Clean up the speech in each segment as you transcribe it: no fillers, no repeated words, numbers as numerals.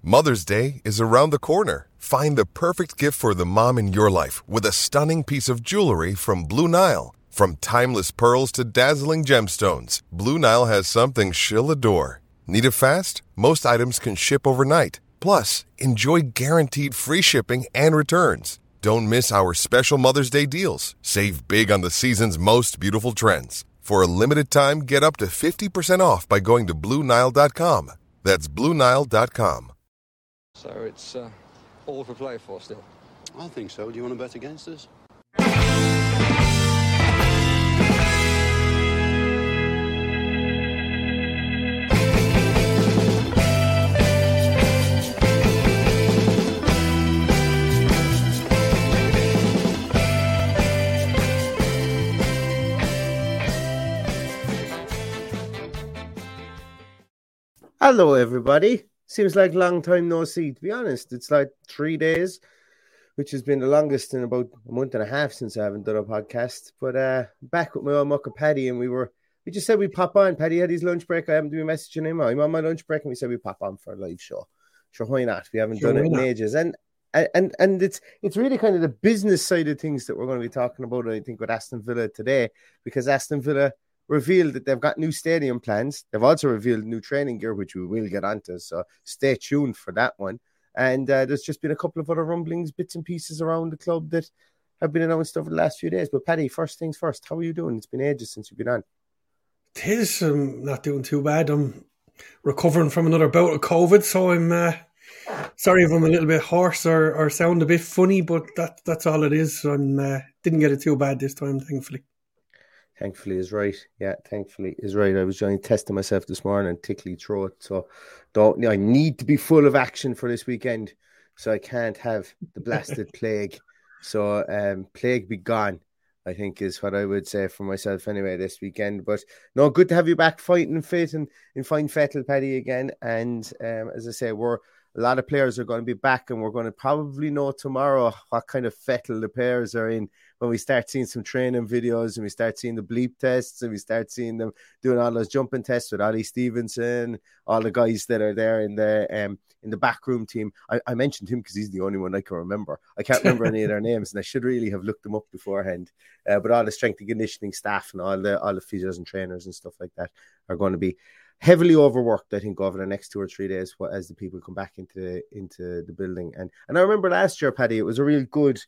Mother's Day is around the corner. Find the perfect gift for the mom in your life with a stunning piece of jewelry from Blue Nile. From timeless pearls to dazzling gemstones, Blue Nile has something she'll adore. Need it fast? Most items can ship overnight. Plus, enjoy guaranteed free shipping and returns. Don't miss our special Mother's Day deals. Save big on the season's most beautiful trends. For a limited time, get up to 50% off by going to BlueNile.com. That's BlueNile.com. So it's all for play for still? I think so. Do you want to bet against us? Hello, everybody. Seems like a long time no see, to be honest. It's like 3 days, which has been the longest in about a month and a half since I haven't done a podcast. But back with my old mucker Paddy, and we just said we'd pop on. Paddy had his lunch break. I haven't been messaging him. I'm on my lunch break, and we said we'd pop on for a live show. Sure, why not? We haven't done it in ages. And it's really kind of the business side of things that we're going to be talking about, I think, with Aston Villa today, because Aston Villa revealed that they've got new stadium plans. They've also revealed new training gear, which we will get onto, so stay tuned for that one. And there's just been a couple of other rumblings, bits and pieces around the club that have been announced over the last few days. But Paddy, first things first, how are you doing? It's been ages since you've been on. It is. I'm not doing too bad. I'm recovering from another bout of COVID, so I'm sorry if I'm a little bit hoarse or sound a bit funny, but that's all it is. I didn't get it too bad this time, thankfully. Thankfully is right. Yeah, thankfully is right. I was trying testing myself this morning and tickly throat. So I need to be full of action for this weekend. So I can't have the blasted plague. So plague be gone, I think is what I would say for myself anyway this weekend. But no, good to have you back fighting fit and in fine fettle, Paddy, again. And as I say, a lot of players are going to be back, and we're going to probably know tomorrow what kind of fettle the players are in when we start seeing some training videos and we start seeing the bleep tests and we start seeing them doing all those jumping tests with Ollie Stevenson, all the guys that are there in the backroom team. I mentioned him because he's the only one I can remember. I can't remember any of their names, and I should really have looked them up beforehand. But all the strength and conditioning staff and all the physios and trainers and stuff like that are going to be heavily overworked, I think, over the next 2 or 3 days as the people come back into the building. And I remember last year, Paddy, it was a real good.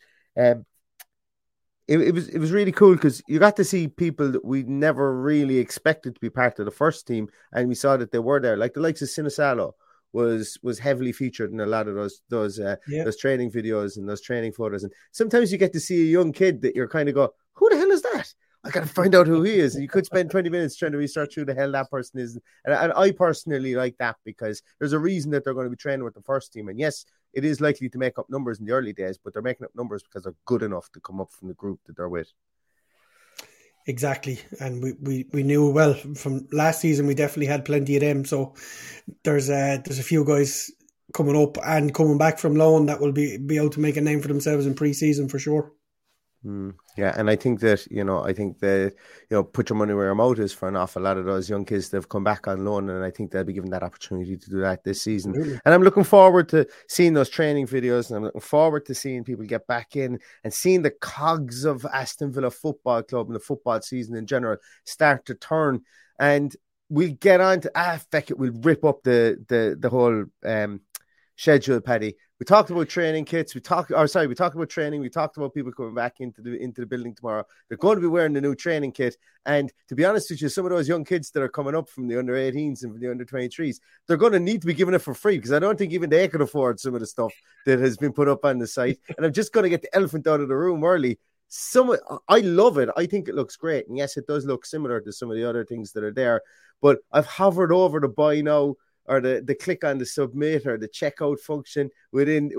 It was really cool because you got to see people that we never really expected to be part of the first team, and we saw that they were there. Like the likes of Sinisalo was heavily featured in a lot of those training videos and those training photos. And sometimes you get to see a young kid that you're kind of go, who the hell is that? I got to find out who he is. And you could spend 20 minutes trying to research who the hell that person is. And I personally like that because there's a reason that they're going to be training with the first team. And yes, it is likely to make up numbers in the early days, but they're making up numbers because they're good enough to come up from the group that they're with. Exactly. And we knew well from last season, we definitely had plenty of them. So there's a few guys coming up and coming back from loan that will be able to make a name for themselves in pre-season for sure. Yeah, and I think that, put your money where your mouth is for an awful lot of those young kids that have come back on loan, and I think they'll be given that opportunity to do that this season. Really? And I'm looking forward to seeing those training videos, and I'm looking forward to seeing people get back in and seeing the cogs of Aston Villa Football Club and the football season in general start to turn. And we'll get on to, we'll rip up the whole schedule, Paddy. We talked about training kits. We talked about training. We talked about people coming back into the building tomorrow. They're going to be wearing the new training kit. And to be honest with you, some of those young kids that are coming up from the under-18s and from the under-23s, they're going to need to be given it for free because I don't think even they can afford some of the stuff that has been put up on the site. And I'm just going to get the elephant out of the room early. I love it. I think it looks great. And yes, it does look similar to some of the other things that are there. But I've hovered over the buy now, or the click on the submit or the checkout function within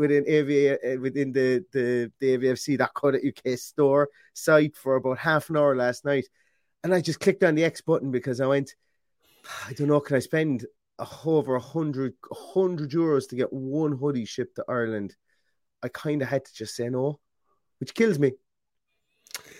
the avfc.co.uk store site for about half an hour last night. And I just clicked on the X button because I went, I don't know, can I spend over 100 euros to get one hoodie shipped to Ireland? I kind of had to just say no, which kills me.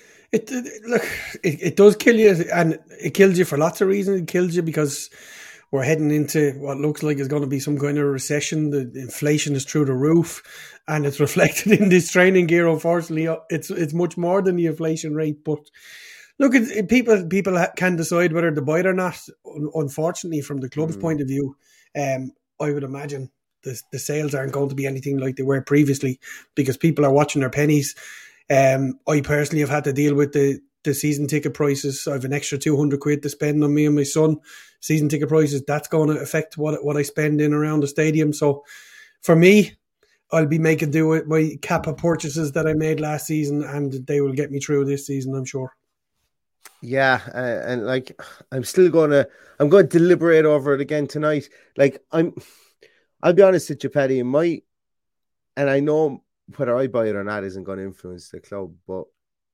It does kill you, and it kills you for lots of reasons. It kills you because we're heading into what looks like is going to be some kind of recession. The inflation is through the roof, and it's reflected in this training gear. Unfortunately, it's much more than the inflation rate. But look, people can decide whether to buy it or not. Unfortunately, from the club's point of view, I would imagine the sales aren't going to be anything like they were previously because people are watching their pennies. I personally have had to deal with the season ticket prices. I have an extra 200 quid to spend on me and my son. Season ticket prices, that's going to affect what I spend in around the stadium. So for me, I'll be making do with my Kappa purchases that I made last season, and they will get me through this season, I'm sure. Yeah, and like I'm going to deliberate over it again tonight. Like I'll be honest with you, Paddy, and I know whether I buy it or not isn't going to influence the club, but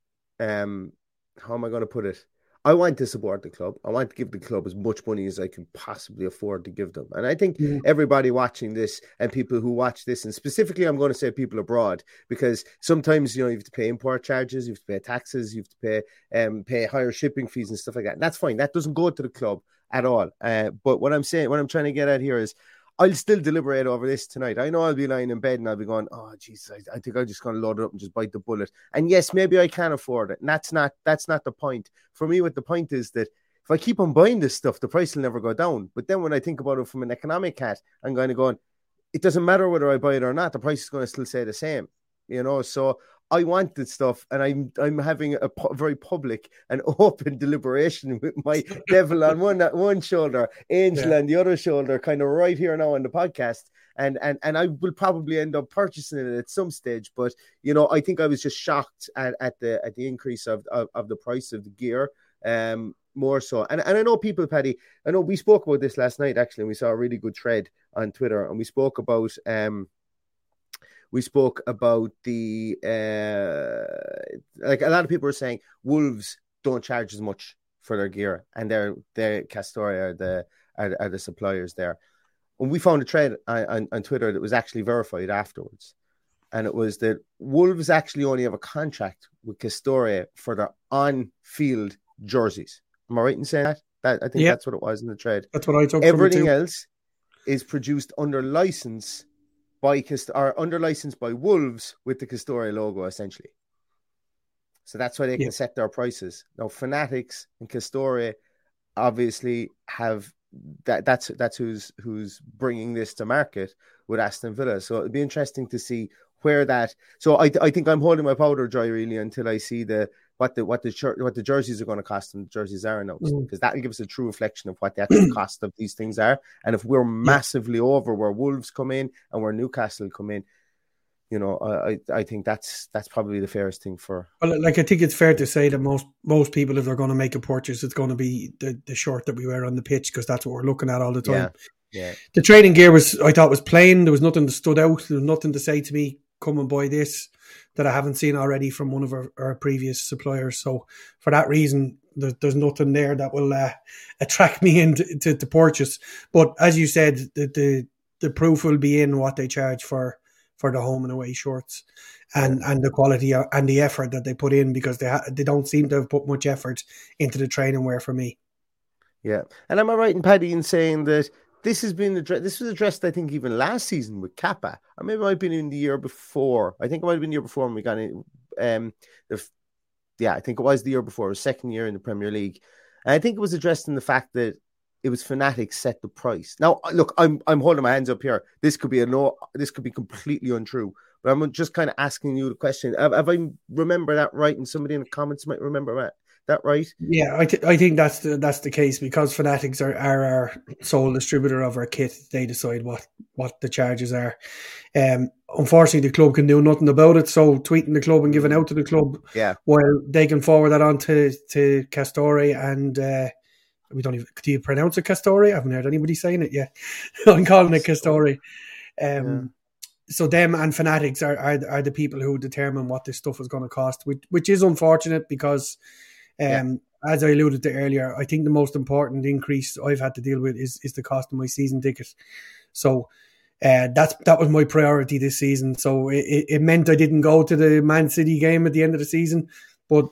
how am I going to put it? I want to support the club. I want to give the club as much money as I can possibly afford to give them. And I think everybody watching this and people who watch this, and specifically I'm going to say people abroad, because sometimes, you have to pay import charges, you have to pay taxes, you have to pay higher shipping fees and stuff like that. And that's fine. That doesn't go to the club at all. But what I'm trying to get at here is I'll still deliberate over this tonight. I know I'll be lying in bed and I'll be going, oh, Jesus, I think I'm just going to load it up and just bite the bullet. And yes, maybe I can afford it. And that's not the point. For me, what the point is that if I keep on buying this stuff, the price will never go down. But then when I think about it from an economic hat, I'm going to go, it doesn't matter whether I buy it or not. The price is going to still stay the same. So I want this stuff, and I'm having a very public and open deliberation with my devil on one shoulder, Angel on the other shoulder, kind of right here now on the podcast. And I will probably end up purchasing it at some stage. But I think I was just shocked at the increase of the price of the gear. More so, and I know people, Paddy. I know we spoke about this last night actually, and we saw a really good thread on Twitter, and we spoke about the like a lot of people are saying Wolves don't charge as much for their gear, and their Castoria are the suppliers there. And we found a thread on Twitter that was actually verified afterwards, and it was that Wolves actually only have a contract with Castoria for their on-field jerseys. Am I right in saying that? I think that's what it was in the thread. That's what I took. Everything else is produced under license by Wolves with the Castoria logo, essentially. So that's why they can set their prices. Now, Fanatics and Castoria obviously have that's who's bringing this to market with Aston Villa. So it'd be interesting to see where that. So I think I'm holding my powder dry really until I see what the jerseys are going to cost and the jerseys are announced, because that will give us a true reflection of what the actual cost of these things are. And if we're massively over where Wolves come in and where Newcastle come in, I think that's probably the fairest thing for. Well, like I think it's fair to say that most people, if they're going to make a purchase, it's going to be the shirt that we wear on the pitch, because that's what we're looking at all the time. Yeah. The training gear I thought was plain. There was nothing that stood out. There was nothing to say to me, come and buy this, that I haven't seen already from one of our previous suppliers. So for that reason, there's nothing there that will attract me into to purchase. But as you said, the proof will be in what they charge for the home and away shirts, and the quality and the effort that they put in, because they don't seem to have put much effort into the training wear for me. Yeah, and am I right in Paddy in saying that this was addressed, I think, even last season with Kappa, or maybe it might have been in the year before. I think it might have been the year before when we got in. I think it was the year before, it was second year in the Premier League. And I think it was addressed in the fact that it was Fanatics set the price. Now, look, I'm holding my hands up here. This could be completely untrue, but I'm just kind of asking you the question. Have I remember that right? And somebody in the comments might remember that right? Yeah, I think that's the case, because Fanatics are our sole distributor of our kit. They decide what the charges are. Unfortunately, the club can do nothing about it. So tweeting the club and giving out to the club, while they can forward that on to Castoria and we don't even. Do you pronounce it Castoria? I haven't heard anybody saying it yet. I'm calling it Castoria. So them and Fanatics are the people who determine what this stuff is going to cost, which is unfortunate, because as I alluded to earlier, I think the most important increase I've had to deal with is the cost of my season ticket. So that was my priority this season. So it meant I didn't go to the Man City game at the end of the season, but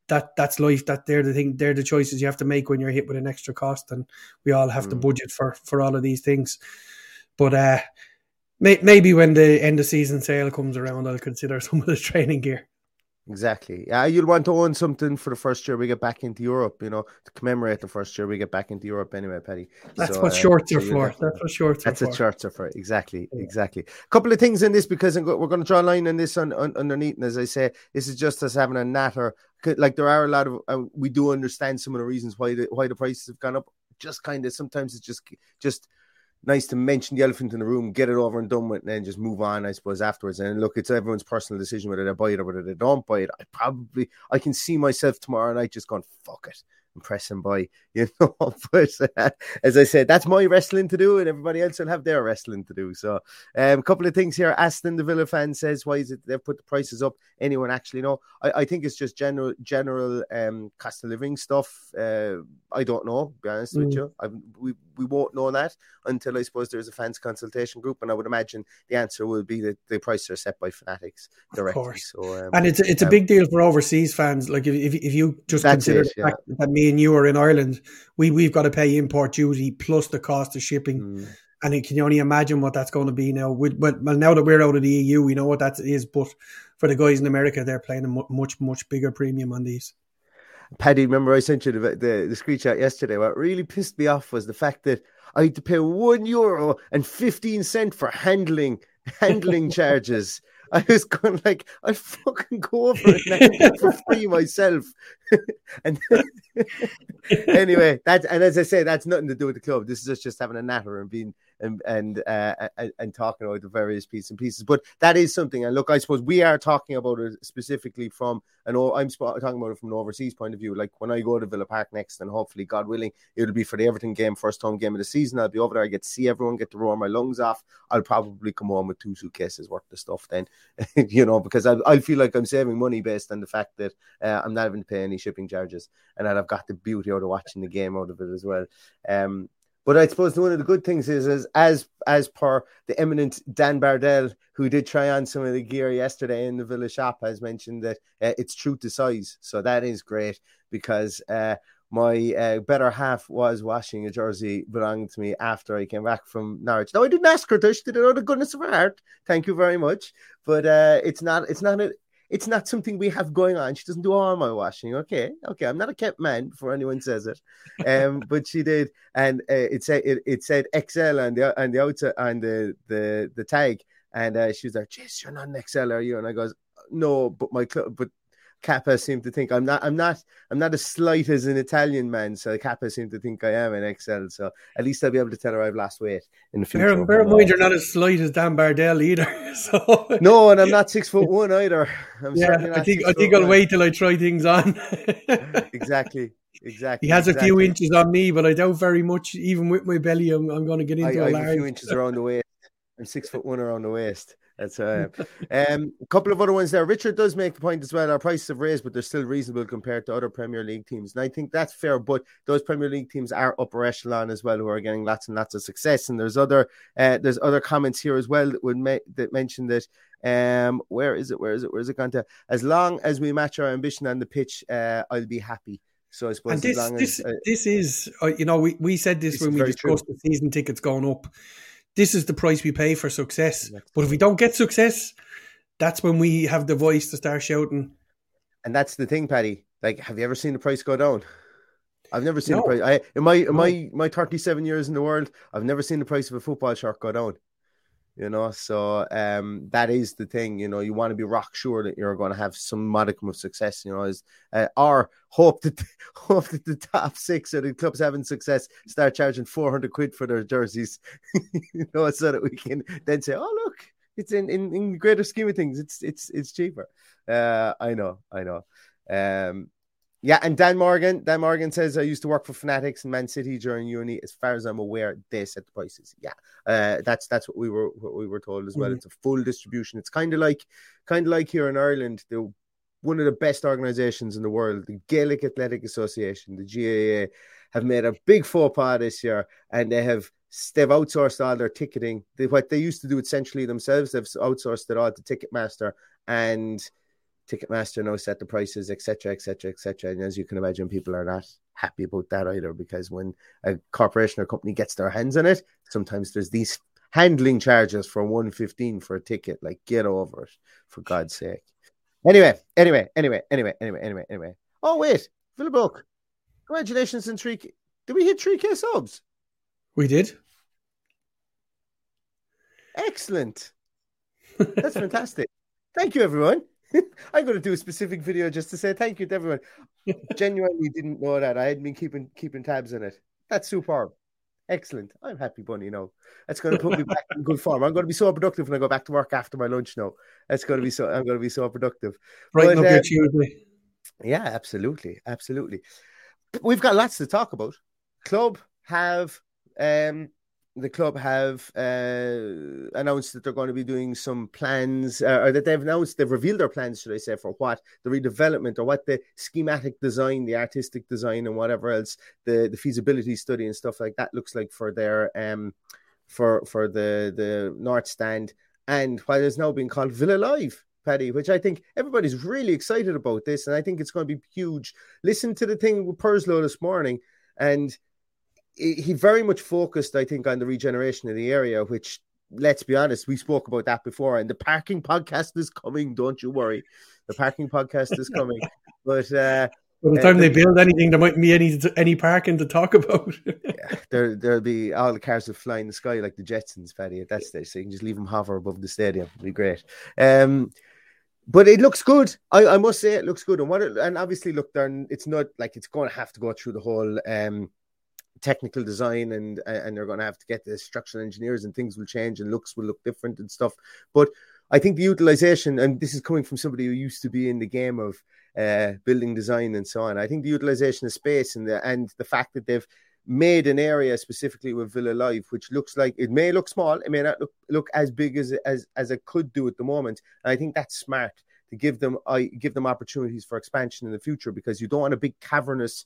that's life. That they're the choices you have to make when you're hit with an extra cost, and we all have to budget for all of these things. But maybe when the end of season sale comes around, I'll consider some of the training gear. Exactly. Yeah, you'll want to own something for the first year we get back into Europe, to commemorate the first year we get back into Europe anyway, Paddy. That's what shorts are for. That's what shorts are for. That's what shorts are for. Exactly. A couple of things in this, because we're going to draw a line on this underneath. And as I say, this is just us having a natter. Like, there are a lot of, we do understand some of the reasons why the prices have gone up. Just kind of, sometimes it's just nice to mention the elephant in the room, get it over and done with, and then just move on, I suppose, afterwards. And look, it's everyone's personal decision whether they buy it or whether they don't buy it. I can see myself tomorrow night just going, fuck it, and press and buy, But as I said, that's my wrestling to do, and everybody else will have their wrestling to do. So a couple of things here. Aston, the Villa fan, says, why is it they've put the prices up? Anyone actually know? I think it's just general cost of living stuff. I don't know, to be honest with you. We won't know that until, I suppose, there's a fans consultation group, and I would imagine the answer will be that the prices are set by Fanatics directly. Of course. So, and it's a big deal for overseas fans. Like, if you just consider the fact that me and you are in Ireland, we've got to pay import duty plus the cost of shipping. And can you only imagine what that's going to be now? Well, now that we're out of the EU, we know what that is. But for the guys in America, they're playing a much, much bigger premium on these. Paddy, remember I sent you the screenshot yesterday. What really pissed me off was the fact that I had to pay €1.15 for handling charges. I was going like, I'll fucking go over it now for free myself. And anyway, and as I say, that's nothing to do with the club. This is just having a natter and being and talking about the various bits and pieces. But that is something. And look, I suppose we are talking about it specifically from I'm talking about it from an overseas point of view. Like, when I go to Villa Park next, and hopefully, God willing, it'll be for the Everton game, first home game of the season. I'll be over there. I get to see everyone, get to roar my lungs off. I'll probably come home with 2 suitcases worth of stuff then, because I feel like I'm saving money based on the fact that I'm not having to pay any shipping charges, and that I've got the beauty out of watching the game out of it as well. But I suppose one of the good things is as per the eminent Dan Bardell, who did try on some of the gear yesterday in the Villa shop, has mentioned that it's true to size. So that is great, because my better half was washing a jersey belonging to me after I came back from Norwich. No, I didn't ask her to. She did it out of the goodness of her heart. Thank you very much. But it's not something we have going on. She doesn't do all my washing. Okay. I'm not a kept man before anyone says it. But she did, and it said XL on the outside on the tag, and she was like, "Jeez, you're not an XL, are you?" And I goes, "No, but but Kappa seemed to think I'm not as slight as an Italian man, so Kappa seemed to think I am an XL. So at least I'll be able to tell her I've lost weight in the future. Bear in mind, you're not as slight as Dan Bardell either. So no, and I'm not 6'1" either. I think I'll wait till I try things on. Exactly. He has a few inches on me, but I doubt very much. Even with my belly, I'm going to get into I a have a few inches around the waist. I'm 6'1" around the waist. That's a couple of other ones there. Richard does make the point as well. Our prices have raised, but they're still reasonable compared to other Premier League teams, and I think that's fair. But those Premier League teams are upper echelon as well, who are getting lots and lots of success. And there's other comments here as well that mention that. Where is it gone to? As long as we match our ambition on the pitch, I'll be happy. So I suppose this is we said this when we discussed the season tickets going up. This is the price we pay for success. But if we don't get success, that's when we have the voice to start shouting. And that's the thing, Paddy. Like, have you ever seen the price go down? I've never seen the price. In my 37 years in the world, I've never seen the price of a football shirt go down. So that is the thing. You want to be rock sure that you're going to have some modicum of success. Or hope that the top 6 of the clubs having success start charging £400 for their jerseys. So that we can then say, "Oh, look, it's in the greater scheme of things, it's cheaper." I know. Yeah, and Dan Morgan says, I used to work for Fanatics and Man City during uni. As far as I'm aware, they set the prices. Yeah, that's what we were told as well. Mm-hmm. It's a full distribution. It's kind of like here in Ireland, one of the best organisations in the world, the Gaelic Athletic Association, the GAA, have made a big faux pas this year, and they've outsourced all their ticketing. What they used to do it centrally themselves, they've outsourced it all to Ticketmaster, and Ticketmaster now set the prices, etc., etc., etc. And as you can imagine, people are not happy about that either, because when a corporation or company gets their hands on it, sometimes there's these handling charges for $115 for a ticket. Like, get over it, for God's sake. Anyway. Oh, wait, Philip, congratulations on 3K. Did we hit 3K subs? We did. Excellent. That's fantastic. Thank you, everyone. I'm going to do a specific video just to say thank you to everyone. Genuinely didn't know that. I hadn't been keeping tabs on it. That's superb. Excellent. I'm happy, Bunny. That's going to put me back in good form. I'm going to be so productive when I go back to work after my lunch now. I'm going to be so productive. Brighten up your Tuesday. Yeah, absolutely. We've got lots to talk about. The club have announced that they're going to be doing some plans, or that they've revealed their plans, should I say, for what the redevelopment, or what the schematic design, the artistic design, and whatever else, the feasibility study and stuff like that looks like for their for the North Stand, and what is now being called Villa Live, Paddy, which I think everybody's really excited about this, and I think it's going to be huge. Listen to the thing with Purslow this morning, and he very much focused, I think, on the regeneration of the area, which, let's be honest, we spoke about that before. And the parking podcast is coming, don't you worry. The parking podcast is coming. But by the time they build anything, there mightn't be any parking to talk about. Yeah, there'll be all the cars will fly in the sky like the Jetsons, Paddy, at that stage. So you can just leave them hover above the stadium. It'll be great. But it looks good. I must say it looks good. And obviously, look, it's not like it's going to have to go through the whole technical design, and they're going to have to get the structural engineers, and things will change and looks will look different and stuff. But I think the utilization, and this is coming from somebody who used to be in the game of building design and so on, I think the utilization of space and the fact that they've made an area specifically with Villa Live, which looks like it may look small, it may not look as big as it could do at the moment. And I think that's smart to give them opportunities for expansion in the future, because you don't want a big cavernous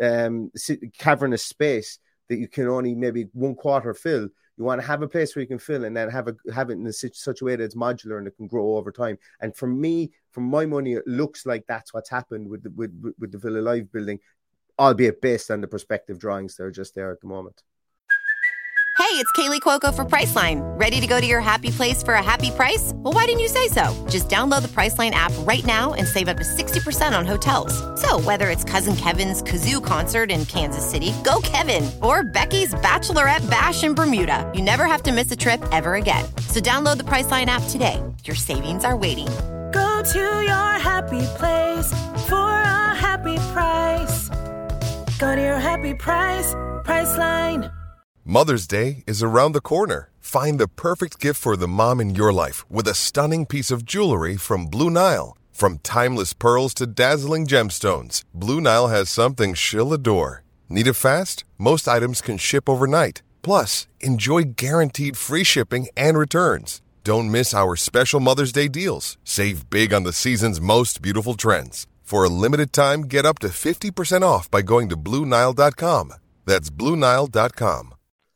space that you can only maybe 1/4 fill. You want to have a place where you can fill, and then have it in such a way that it's modular and it can grow over time. And for me, for my money, it looks like that's what's happened with the Villa Live building, albeit based on the perspective drawings that are just there at the moment. Hey, it's Kaylee Cuoco for Priceline. Ready to go to your happy place for a happy price? Well, why didn't you say so? Just download the Priceline app right now and save up to 60% on hotels. So whether it's Cousin Kevin's Kazoo Concert in Kansas City, go Kevin, or Becky's Bachelorette Bash in Bermuda, you never have to miss a trip ever again. So download the Priceline app today. Your savings are waiting. Go to your happy place for a happy price. Go to your happy price, Priceline. Mother's Day is around the corner. Find the perfect gift for the mom in your life with a stunning piece of jewelry from Blue Nile. From timeless pearls to dazzling gemstones, Blue Nile has something she'll adore. Need it fast? Most items can ship overnight. Plus, enjoy guaranteed free shipping and returns. Don't miss our special Mother's Day deals. Save big on the season's most beautiful trends. For a limited time, get up to 50% off by going to BlueNile.com. That's BlueNile.com.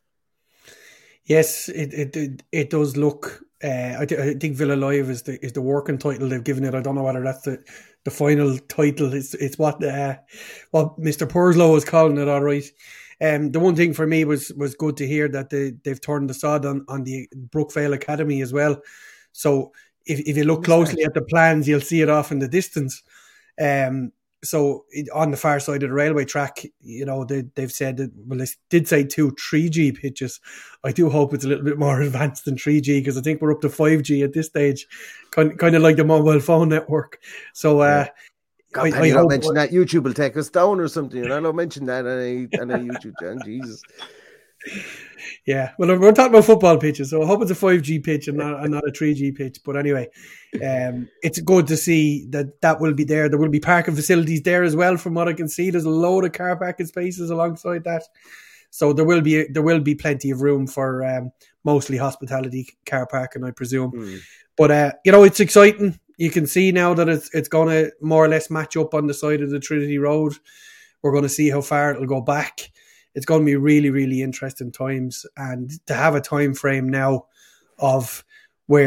Yes, it does look. I think Villa Live is the working title they've given it. I don't know whether that's the final title. It's what Mr. Purslow is calling it. All right. The one thing for me was good to hear that they've turned the sod on the Brookvale Academy as well. So if you look closely at the plans, you'll see it off in the distance. So on the far side of the railway track, they've said that, well, they did say 2 3G pitches. I do hope it's a little bit more advanced than 3G, because I think we're up to 5G at this stage, kind of like the mobile phone network. So God, I hope mention that YouTube will take us down or something. I don't mention that on a YouTube channel. Jesus. Yeah, well, we're talking about football pitches, so I hope it's a 5G pitch and not a 3G pitch. But anyway, it's good to see that will be there. There will be parking facilities there as well, from what I can see. There's a load of car parking spaces alongside that, so there will be plenty of room for mostly hospitality car parking, I presume. But it's exciting. You can see now that it's going to more or less match up on the side of the Trinity Road. We're going to see how far it'll go back. It's going to be really, really interesting times, and to have a time frame now of where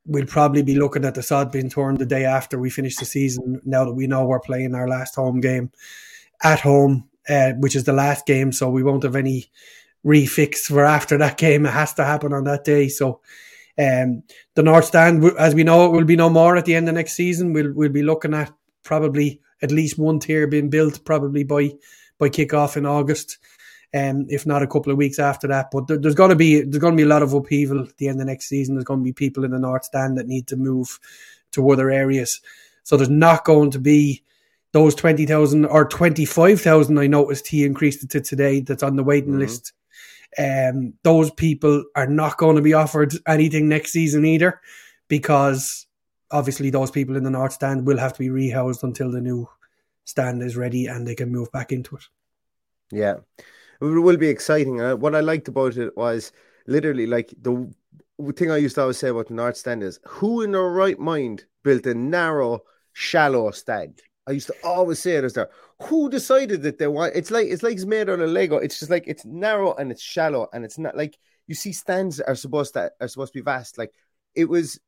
we'll probably be looking at the sod being torn the day after we finish the season, now that we know we're playing our last home game at home, which is the last game, so we won't have any refix for after that game. It has to happen on that day. So the North Stand, as we know, it will be no more at the end of next season. We'll be looking at probably at least one tier being built probably by kick-off in August, if not a couple of weeks after that. But there's going to be a lot of upheaval at the end of next season. There's going to be people in the North Stand that need to move to other areas. So there's not going to be those 20,000 or 25,000 I noticed he increased it to today that's on the waiting list. Those people are not going to be offered anything next season either, because obviously those people in the North Stand will have to be rehoused until the new stand is ready and they can move back into it. Yeah, it will be exciting. What I liked about it was literally, like, the thing I used to always say about the North Stand is, who in their right mind built a narrow, shallow stand? I used to always say it as there. Who decided that they want? It's like it's made out of Lego. It's just like, it's narrow and it's shallow, and it's not like, you see stands that are supposed to be vast. Like, it was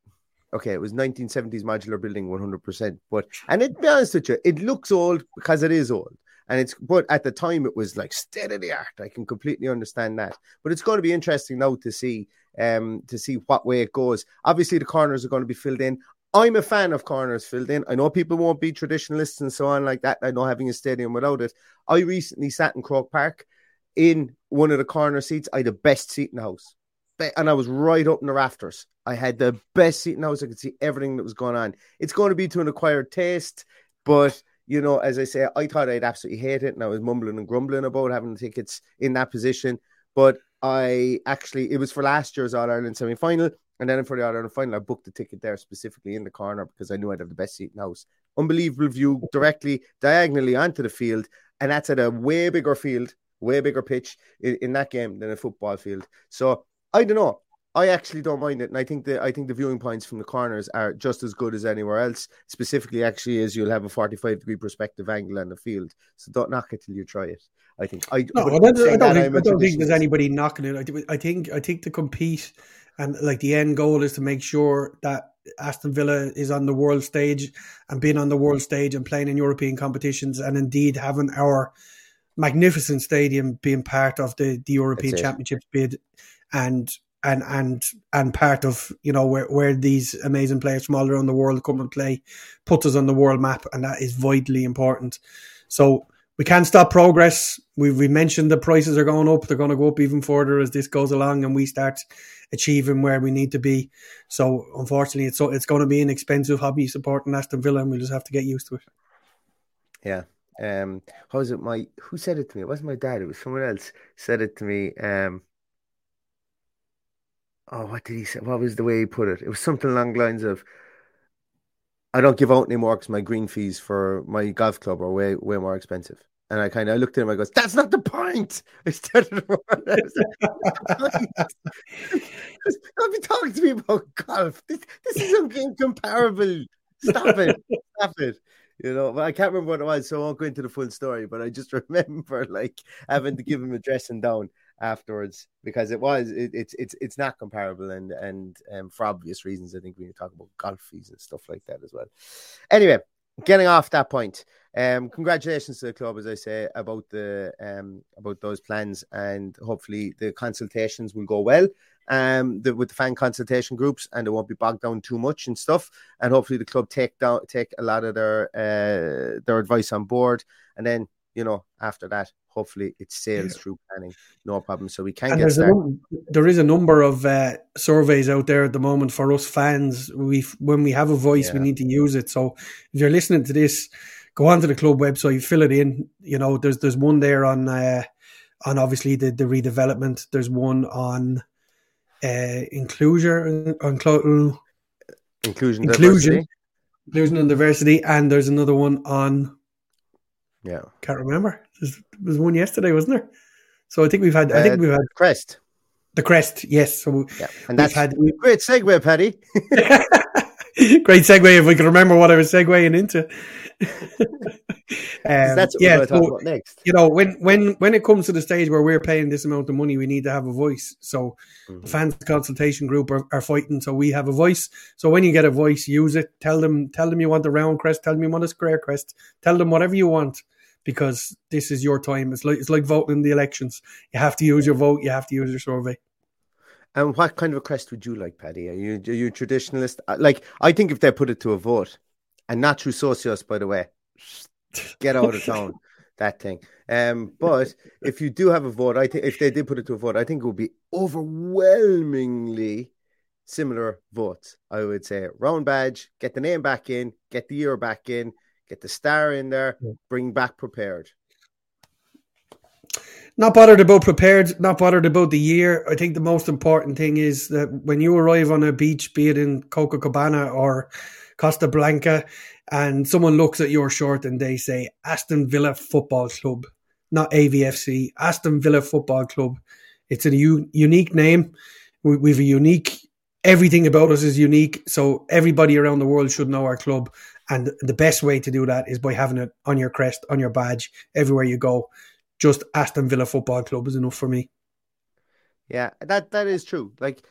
1970s modular building 100%. But, and to be honest with you, it looks old because it is old. But at the time it was like state of the art. I can completely understand that. But it's going to be interesting now to see what way it goes. Obviously the corners are going to be filled in. I'm a fan of corners filled in. I know people won't be traditionalists and so on like that. I know having a stadium without it. I recently sat in Croke Park in one of the corner seats. I had the best seat in the house. And I was right up in the rafters. I had the best seat in the house. I could see everything that was going on. It's going to be to an acquired taste. But, you know, as I say, I thought I'd absolutely hate it. And I was mumbling and grumbling about having tickets in that position. But it was for last year's All-Ireland semi-final. And then for the All-Ireland final, I booked the ticket there specifically in the corner because I knew I'd have the best seat in the house. Unbelievable view directly, diagonally onto the field. And that's at a way bigger field, way bigger pitch in that game than a football field. So I don't know. I actually don't mind it. And I think the viewing points from the corners are just as good as anywhere else. Specifically, actually, as you'll have a 45-degree perspective angle on the field. So don't knock it till you try it. I think. I don't think there's anybody knocking it. I think to compete, and like the end goal is to make sure that Aston Villa is on the world stage and being on the world stage and playing in European competitions, and indeed having our magnificent stadium being part of the European Championships bid, and part of, you know, where these amazing players from all around the world come and play, puts us on the world map, and that is vitally important. So we can't stop progress. We mentioned the prices are going up. They're going to go up even further as this goes along and we start achieving where we need to be. So unfortunately, it's going to be an expensive hobby supporting Aston Villa, and we'll just have to get used to it. Yeah. Who said it to me? It wasn't my dad. It was someone else said it to me. What did he say? What was the way he put it? It was something along the lines of, I don't give out anymore because my green fees for my golf club are way, way more expensive. And I looked at him, I goes, that's not the point. I started Don't be talking to me about golf. This is incomparable. Stop it. You know, but I can't remember what it was, so I won't go into the full story. But I just remember like having to give him a dressing down afterwards, because it's not comparable, and for obvious reasons. I think we need to talk about golf fees and stuff like that as well. Anyway, getting off that point, congratulations to the club, as I say, about those plans, and hopefully the consultations will go well with the fan consultation groups, and it won't be bogged down too much and stuff, and hopefully the club take a lot of their advice on board, and then, you know, after that, hopefully it sails through planning, no problem. So we can get started. There is a number of surveys out there at the moment for us fans. When we have a voice, we need to use it. So if you're listening to this, go onto the club website, fill it in. You know, there's one there on obviously the redevelopment. There's one on inclusion and diversity, and there's another one on. Yeah, can't remember. There was one yesterday, wasn't there? So I think we've had. Crest. The Crest, yes. So yeah, and that's great segue, Paddy. Great segue if we can remember what I was segueing into. That's what we're going to talk about next. You know, when it comes to the stage where we're paying this amount of money, we need to have a voice. So the fans consultation group are fighting, so we have a voice. So when you get a voice, use it. Tell them you want the round crest. Tell them you want a square crest. Tell them whatever you want, because this is your time. It's like voting in the elections. You have to use your vote. You have to use your survey. And what kind of a crest would you like, Paddy? Are you a traditionalist? Like, I think if they put it to a vote, and not through Socios, by the way, get out of town, that thing. But if you do have a vote, I think if they did put it to a vote, I think it would be overwhelmingly similar votes. I would say round badge, get the name back in, get the year back in, get the star in there, bring back prepared. Not bothered about prepared, not bothered about the year. I think the most important thing is that when you arrive on a beach, be it in Copacabana or Costa Blanca, and someone looks at your shirt and they say Aston Villa Football Club, not AVFC, Aston Villa Football Club. It's a unique name. We've a unique, everything about us is unique. So everybody around the world should know our club. And the best way to do that is by having it on your crest, on your badge, everywhere you go. Just Aston Villa Football Club is enough for me. Yeah, that is true. Like,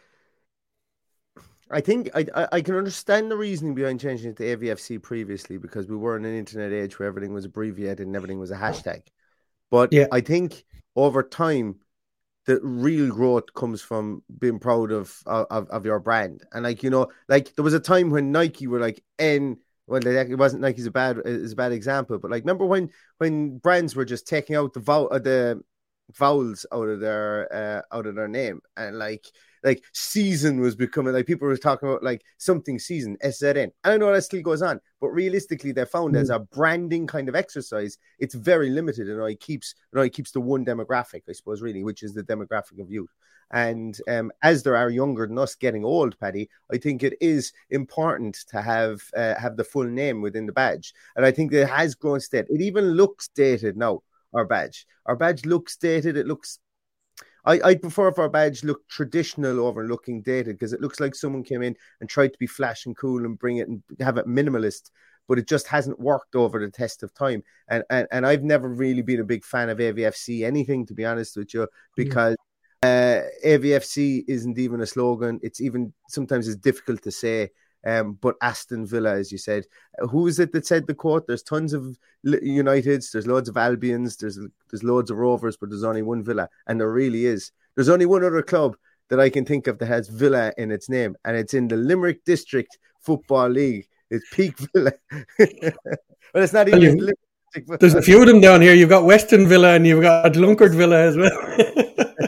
I think I can understand the reasoning behind changing it to AVFC previously, because we were in an internet age where everything was abbreviated and everything was a hashtag. But yeah, I think over time, the real growth comes from being proud of your brand. And like, you know, like there was a time when Nike were like well, it wasn't Nike's a bad example, but like remember when brands were just taking out the vowels out of their name, and like season was becoming, like people were talking about like something season, SZN. I know that still goes on, but realistically they found as a branding kind of exercise, it's very limited, and it keeps the one demographic, I suppose, really, which is the demographic of youth. And as there are younger than us getting old, Paddy, I think it is important to have the full name within the badge. And I think it has grown dated. It even looks dated now, our badge. Our badge looks dated. It looks... I prefer if our badge looked traditional over looking dated, because it looks like someone came in and tried to be flash and cool and bring it and have it minimalist, but it just hasn't worked over the test of time. And I've never really been a big fan of AVFC anything, to be honest with you, because... AVFC isn't even a slogan. It's even sometimes it's difficult to say. But Aston Villa, as you said, who is it that said the quote? There's tons of Uniteds, there's loads of Albions, there's loads of Rovers, but there's only one Villa, and there really is. There's only one other club that I can think of that has Villa in its name, and it's in the Limerick District Football League. It's Peak Villa. Well, it's not even. There's a few of them down here. You've got Weston Villa and you've got Lunkard Villa as well.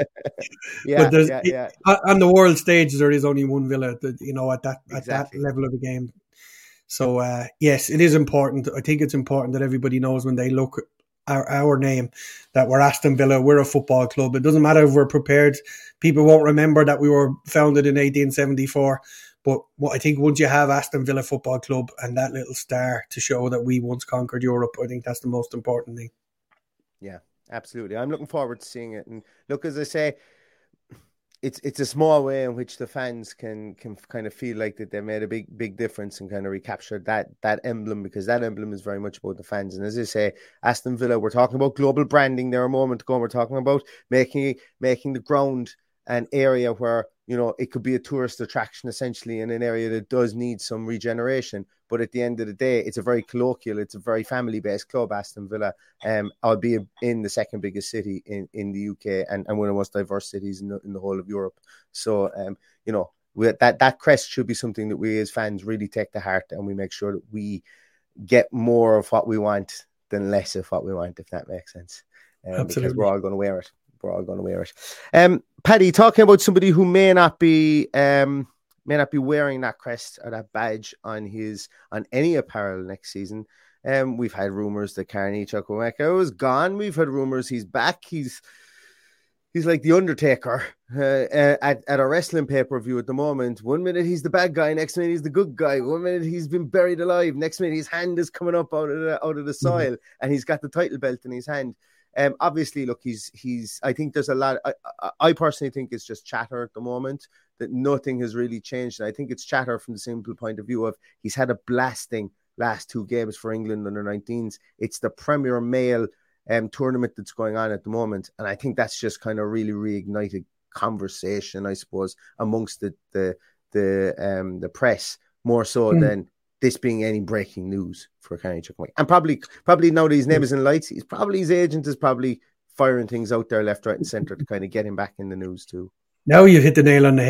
On the world stage, there is only one Villa, at that level of the game. So yes, it is important. I think it's important that everybody knows when they look at our name that we're Aston Villa. We're a football club. It doesn't matter if we're prepared. People won't remember that we were founded in 1874. But I think once you have Aston Villa Football Club and that little star to show that we once conquered Europe, I think that's the most important thing. Yeah, absolutely. I'm looking forward to seeing it. And look, as I say, it's a small way in which the fans can kind of feel like that they made a big difference and kind of recapture that emblem, because that emblem is very much about the fans. And as I say, Aston Villa, we're talking about global branding there a moment ago. We're talking about making the ground an area where, you know, it could be a tourist attraction essentially in an area that does need some regeneration. But at the end of the day, it's a very colloquial, it's a very family-based club, Aston Villa, albeit in the second biggest city in the UK and one of the most diverse cities in the whole of Europe. So, you know, that crest should be something that we as fans really take to heart, and we make sure that we get more of what we want than less of what we want, if that makes sense. Absolutely. Because we're all going to wear it. We're all going to wear it. Paddy, talking about somebody who may not be wearing that crest or that badge on any apparel next season. We've had rumours that Carney Chukwuemeka was gone. We've had rumours he's back. He's like the Undertaker at a wrestling pay-per-view at the moment. 1 minute he's the bad guy, next minute he's the good guy. 1 minute he's been buried alive, next minute his hand is coming up out of the soil, and he's got the title belt in his hand. Obviously, look, he's. I think there's a lot. I personally think it's just chatter at the moment, that nothing has really changed. And I think it's chatter from the simple point of view of he's had a blasting last 2 games for England under 19s. It's the Premier Male tournament that's going on at the moment, and I think that's just kind of really reignited conversation, I suppose, amongst the press more so than this being any breaking news for Carney Chukwuemeka. And probably now that his name is in lights, his agent is probably firing things out there left, right, and centre to kind of get him back in the news too. Now you've hit the nail on the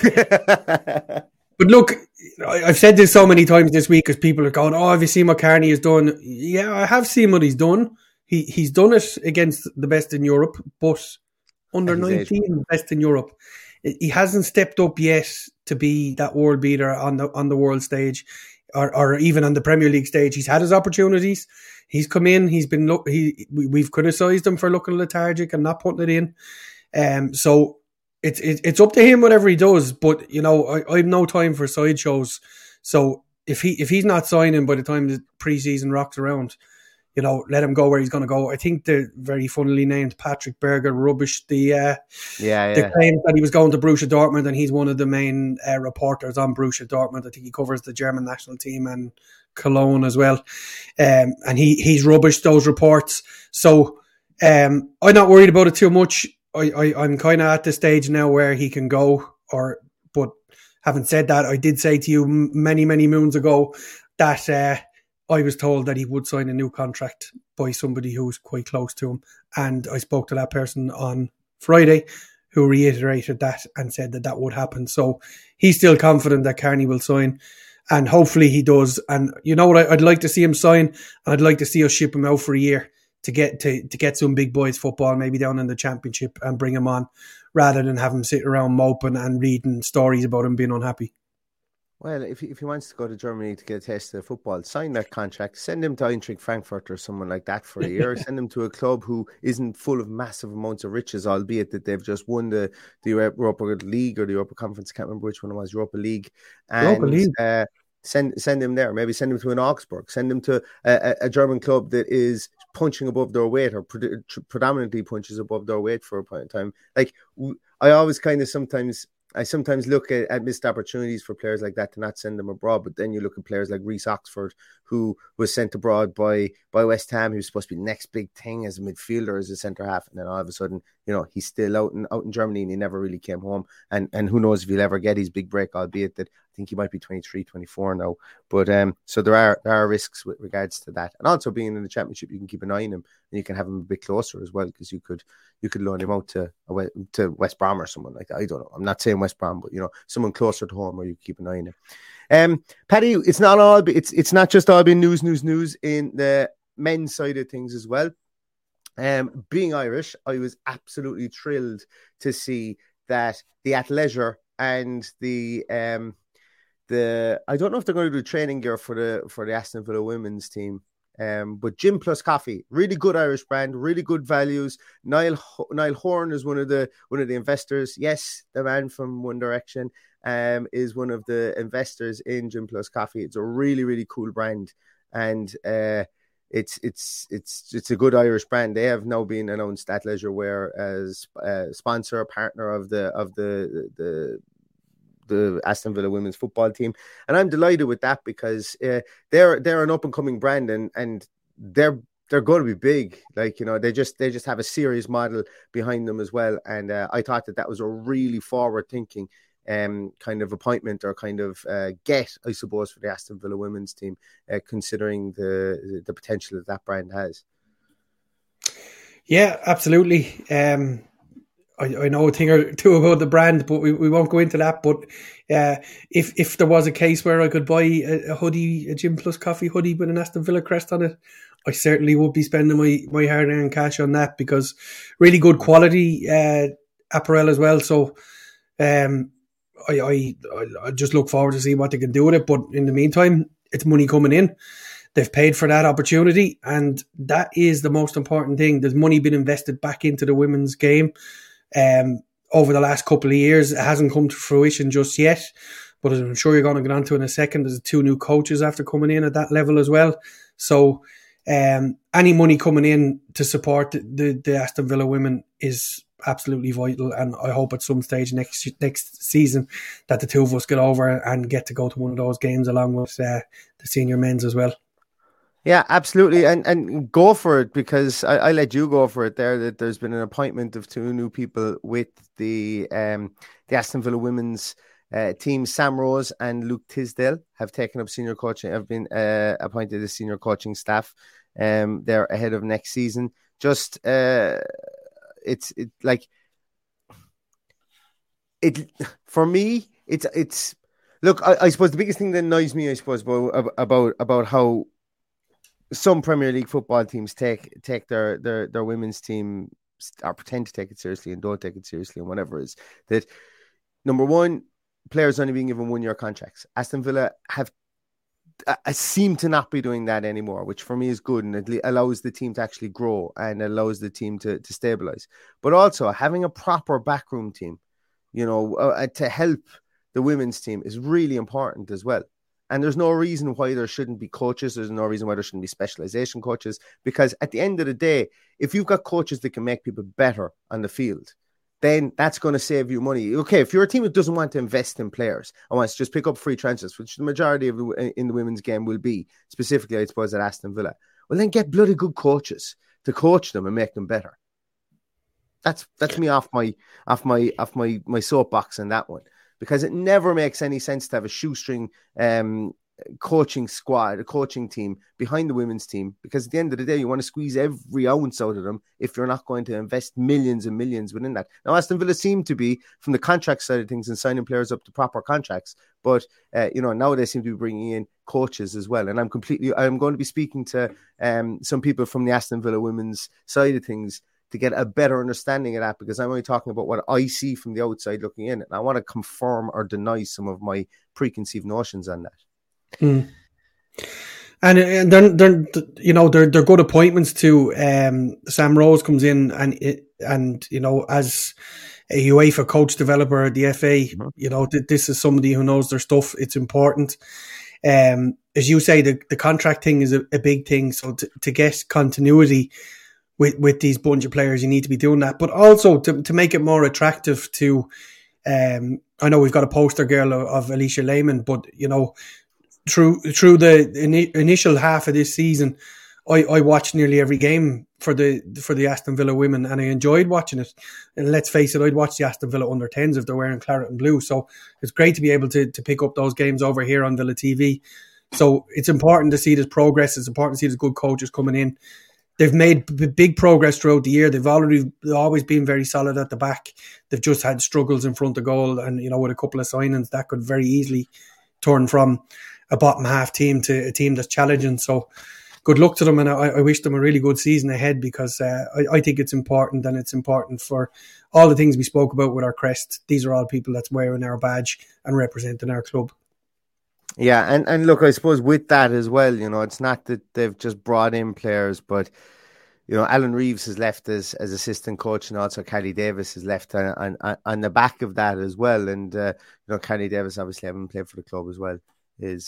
head. But look, I've said this so many times this week because people are going, "Oh, have you seen what Carney has done?" Yeah, I have seen what he's done. He's done it against the best in Europe, but under 19, best in Europe. He hasn't stepped up yet to be that world beater on the world stage, or even on the Premier League stage. He's had his opportunities. He's come in. We've criticised him for looking lethargic and not putting it in. So it's up to him whatever he does. But I've no time for sideshows. So if he's not signing by the time the preseason rocks around, let him go where he's going to go. I think the very funnily named Patrick Berger rubbished the claim that he was going to Borussia Dortmund, and he's one of the main reporters on Borussia Dortmund. I think he covers the German national team and Cologne as well. And he's rubbished those reports. So I'm not worried about it too much. I'm kind of at the stage now where he can go. But having said that, I did say to you many, many moons ago that I was told that he would sign a new contract by somebody who was quite close to him. And I spoke to that person on Friday who reiterated that and said that would happen. So he's still confident that Carney will sign, and hopefully he does. And you know what? I'd like to see him sign, and I'd like to see us ship him out for a year to get some big boys football, maybe down in the Championship, and bring him on rather than have him sit around moping and reading stories about him being unhappy. Well, if he wants to go to Germany to get a taste of football, sign that contract, send him to Eintracht Frankfurt or someone like that for a year, send him to a club who isn't full of massive amounts of riches, albeit that they've just won the Europa League or the Europa Conference, I can't remember which one it was, Europa League. And send him there, maybe send him to an Augsburg, send him to a German club that is punching above their weight, or predominantly punches above their weight for a point in time. Like, I sometimes look at missed opportunities for players like that to not send them abroad, but then you look at players like Reece Oxford, who was sent abroad by West Ham. He was supposed to be the next big thing as a midfielder, as a centre half, and then all of a sudden, he's still out in Germany, and he never really came home. And who knows if he'll ever get his big break, albeit that I think he might be 23, 24 now. But so there are risks with regards to that, and also being in the Championship, you can keep an eye on him, and you can have him a bit closer as well, because you could loan him out to West Brom or someone like that. I don't know. I'm not saying West Brom, but someone closer to home where you keep an eye on him. Paddy, it's not just all been news in the men's side of things as well. Being Irish, I was absolutely thrilled to see that the Athleisure and the I don't know if they're going to do training gear for the Aston Villa women's team. But Gym Plus Coffee, really good Irish brand, really good values. Niall Horan is one of the investors. Yes, the man from One Direction is one of the investors in Gym Plus Coffee. It's a really, really cool brand, and it's a good Irish brand. They have now been announced at Leisure Wear as sponsor, partner of the Aston Villa women's football team, and I'm delighted with that, because they're an up and coming brand, and they're going to be big. Like, they just have a serious model behind them as well, and I thought that was a really forward thinking kind of appointment, or kind of get, I suppose, for the Aston Villa women's team, considering the potential that brand has. Yeah, absolutely. I know a thing or two about the brand, but we won't go into that. But if there was a case where I could buy a hoodie, a Gym Plus Coffee hoodie with an Aston Villa crest on it, I certainly would be spending my hard-earned cash on that, because really good quality apparel as well. So I just look forward to see what they can do with it. But in the meantime, it's money coming in. They've paid for that opportunity, and that is the most important thing. There's money been invested back into the women's game over the last couple of years. It hasn't come to fruition just yet, but as I'm sure you're going to get onto in a second, there's 2 new coaches after coming in at that level as well. So Any money coming in to support the Aston Villa women is absolutely vital, and I hope at some stage next season that the two of us get over and get to go to one of those games along with the senior men's as well. Yeah, absolutely, and go for it, because I let you go for it there. That there's been an appointment of 2 new people with the Aston Villa women's team. Sam Rose and Luke Tisdale have taken up senior coaching. Have been appointed as senior coaching staff. They're ahead of next season. Just it's for me. It's look. I suppose the biggest thing that annoys me, I suppose, about how some Premier League football teams take their women's team, or pretend to take it seriously and don't take it seriously, and whatever, is that, number one, players only being given 1-year contracts. Aston Villa seem to not be doing that anymore, which for me is good, and it allows the team to actually grow and allows the team to stabilize. But also having a proper backroom team, to help the women's team is really important as well. And there's no reason why there shouldn't be coaches. There's no reason why there shouldn't be specialization coaches, because at the end of the day, if you've got coaches that can make people better on the field, then that's going to save you money. Okay, if you're a team that doesn't want to invest in players and wants to just pick up free transfers, which the majority of in the women's game will be, specifically, I suppose, at Aston Villa, well, then get bloody good coaches to coach them and make them better. That's me off my soapbox on that one, because it never makes any sense to have a shoestring coaching squad, a coaching team behind the women's team, because at the end of the day, you want to squeeze every ounce out of them if you're not going to invest millions and millions within that. Now, Aston Villa seem to be, from the contract side of things, and signing players up to proper contracts, but now they seem to be bringing in coaches as well. And I'm going to be speaking to some people from the Aston Villa women's side of things to get a better understanding of that, because I'm only talking about what I see from the outside looking in, and I want to confirm or deny some of my preconceived notions on that. Mm. And they're good appointments too. Sam Rose comes in and as a UEFA coach developer at the FA, this is somebody who knows their stuff. It's important. As you say, the contract thing is a big thing. So to get continuity with these bunch of players, you need to be doing that. But also to make it more attractive to, I know we've got a poster girl of Alicia Lehman, but through the initial half of this season, I watched nearly every game for the Aston Villa women, and I enjoyed watching it. And let's face it, I'd watch the Aston Villa under 10s if they're wearing claret and blue. So it's great to be able to pick up those games over here on Villa TV. So it's important to see this progress. It's important to see the good coaches coming in. They've made big progress throughout the year. They've always been very solid at the back. They've just had struggles in front of goal, and with a couple of signings that could very easily turn from a bottom half team to a team that's challenging. So good luck to them, and I wish them a really good season ahead, because I think it's important, and it's important for all the things we spoke about with our crest. These are all people that's wearing our badge and representing our club. Yeah, and look, I suppose with that as well, it's not that they've just brought in players, but Alan Reeves has left as assistant coach, and also Carly Davis has left on the back of that as well. And Carly Davis, obviously having played for the club as well, is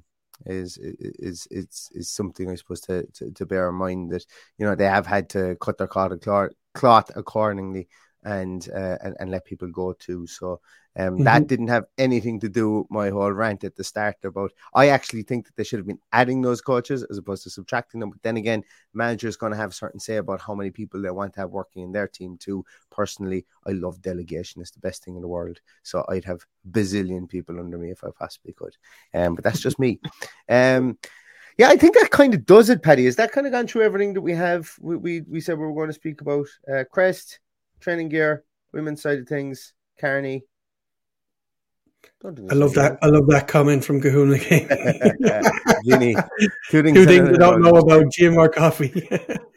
something, I suppose, to bear in mind, that they have had to cut their cloth accordingly and let people go too. So that didn't have anything to do with my whole rant at the start about, I actually think that they should have been adding those coaches as opposed to subtracting them. But then again, manager's going to have a certain say about how many people they want to have working in their team too. Personally, I love delegation. It's the best thing in the world. So I'd have a bazillion people under me if I possibly could. But that's just me. Yeah, I think that kind of does it, Paddy. Has that kind of gone through everything that we have? We said we were going to speak about crest, training gear, women's side of things, Carney. I love that comment from Kahuna King. Ginny, two things you don't know about gym or coffee.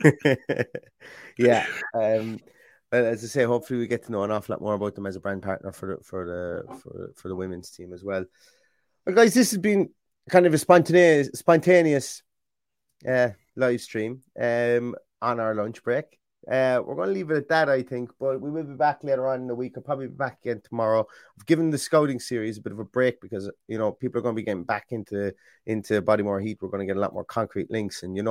Yeah. Well, as I say, hopefully we get to know an awful lot more about them as a brand partner for the women's team as well. But guys, this has been kind of a spontaneous live stream on our lunch break. We're going to leave it at that, I think, but we will be back later on in the week. I'll probably be back again tomorrow. I've given the scouting series a bit of a break because, people are going to be getting back into Bodymore Heat. We're going to get a lot more concrete links, and,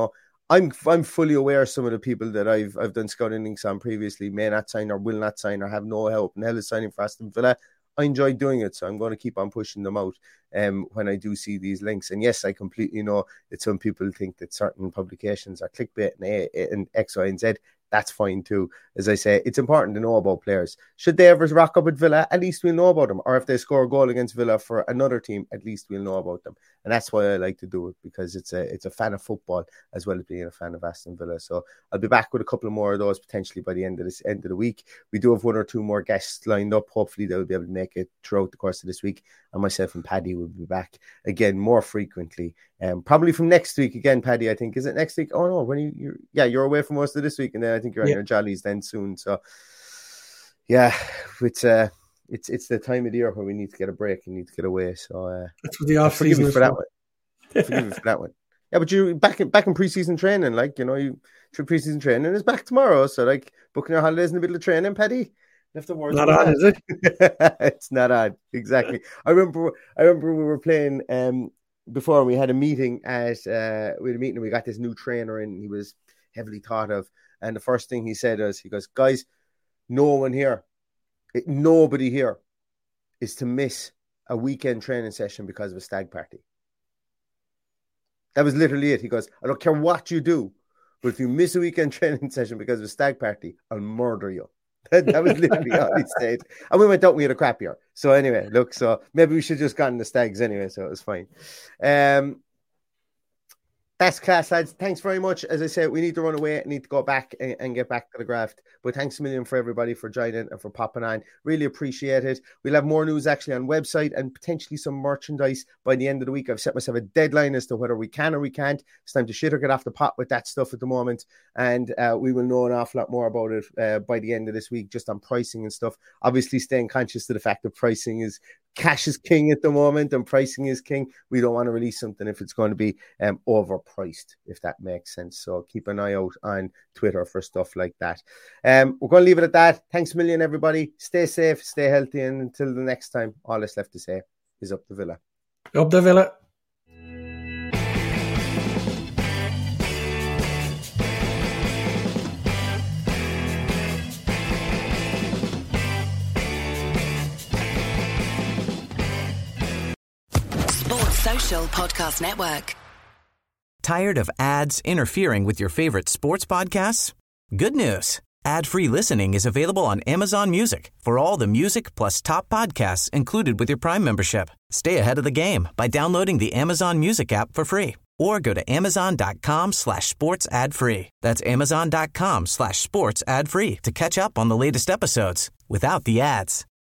I'm fully aware some of the people that I've done scouting links on previously may not sign or will not sign or have no help in hell is signing for Aston Villa. I enjoy doing it, so I'm going to keep on pushing them out when I do see these links. And yes, I completely know that some people think that certain publications are clickbait and X, Y, and Z. That's fine too. As I say, it's important to know about players. Should they ever rock up at Villa, at least we'll know about them. Or if they score a goal against Villa for another team, at least we'll know about them. And that's why I like to do it, because it's a fan of football as well as being a fan of Aston Villa. So I'll be back with a couple more of those potentially by the end of the week. We do have one or two more guests lined up. Hopefully they'll be able to make it throughout the course of this week. And myself and Paddy will be back again more frequently. Probably from next week again, Paddy. I think, is it next week? Oh no, when you're away for most of this week, and then I think you're on your jollies then soon. So yeah, it's the time of the year where we need to get a break and need to get away. So that's what the off season is for. That one. Forgive me for that one. Yeah, but you back in pre-season training, like, you know, you through pre-season training is back tomorrow. So like booking your holidays in the middle of training, Paddy. Not on, is it? It's not on. Exactly. I remember we were playing before, and we had a meeting and we got this new trainer in. He was heavily thought of, and the first thing he said was, he goes, guys, nobody here is to miss a weekend training session because of a stag party. That was literally it. He goes, I don't care what you do, but if you miss a weekend training session because of a stag party, I'll murder you. That was literally all he said. And we went out and we had a crap year. So anyway, look, so maybe we should just gotten the Stags anyway, so it was fine. That's class, lads. Thanks very much. As I said, we need to run away. I need to go back and get back to the graft. But thanks a million for everybody for joining and for popping on. Really appreciate it. We'll have more news actually on website and potentially some merchandise by the end of the week. I've set myself a deadline as to whether we can or we can't. It's time to shit or get off the pot with that stuff at the moment. And we will know an awful lot more about it by the end of this week, just on pricing and stuff. Obviously staying conscious of the fact that pricing is cash is king at the moment and pricing is king. We don't want to release something if it's going to be overpriced, if that makes sense. So keep an eye out on Twitter for stuff like that. We're going to leave it at that. Thanks a million, everybody. Stay safe, stay healthy, and until the next time, all that's left to say is up the Villa. Up the Villa. Social Podcast Network. Tired of ads interfering with your favorite sports podcasts? Good news. Ad-free listening is available on Amazon Music for all the music plus top podcasts included with your Prime membership. Stay ahead of the game by downloading the Amazon Music app for free or go to amazon.com/sports ad free. That's amazon.com/sports ad free to catch up on the latest episodes without the ads.